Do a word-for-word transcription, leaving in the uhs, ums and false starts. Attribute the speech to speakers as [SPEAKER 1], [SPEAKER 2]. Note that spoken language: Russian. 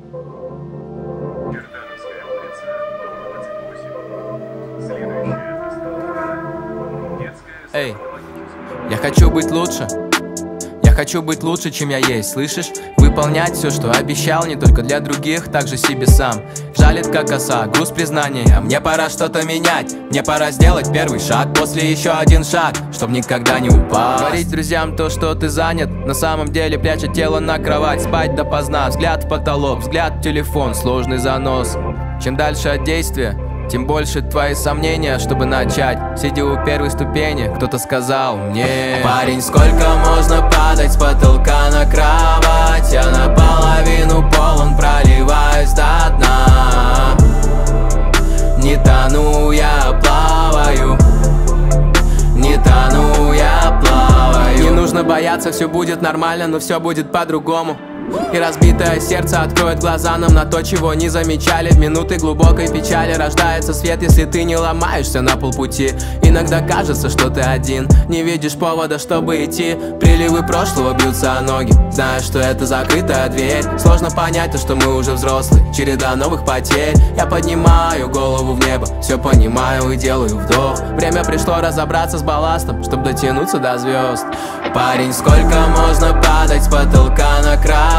[SPEAKER 1] Чертановская улица, дом двадцать восемь. Следующая остановка. Детская
[SPEAKER 2] Эй, я хочу быть лучше. Я хочу быть лучше, чем я есть, слышишь? Выполнять все, что обещал, не только для других, также себе сам. Жалит как оса, груз признания. Мне пора что-то менять. Мне пора сделать первый шаг, после еще один шаг, чтоб никогда не упасть. Говорить друзьям то, что ты занят, на самом деле пряча тело на кровать. Спать допоздна, взгляд в потолок, взгляд в телефон, сложный занос. Чем дальше от действия, тем больше твои сомнения, чтобы начать. Сидя у первой ступени, кто-то сказал мне: парень, сколько можно падать с потолка на кровать? Я наполовину полон, проливаюсь до дна. Не тону, я плаваю. Не тону, я плаваю. Не нужно бояться, все будет нормально, но все будет по-другому. И разбитое сердце откроет глаза нам на то, чего не замечали. В минуты глубокой печали рождается свет, если ты не ломаешься на полпути. Иногда кажется, что ты один, не видишь повода, чтобы идти. Приливы прошлого бьются о ноги, знаешь, что это закрытая дверь. Сложно понять то, что мы уже взрослые, череда новых потерь. Я поднимаю голову в небо, все понимаю и делаю вдох. Время пришло разобраться с балластом, чтобы дотянуться до звезд. Парень, сколько можно падать с потолка на край?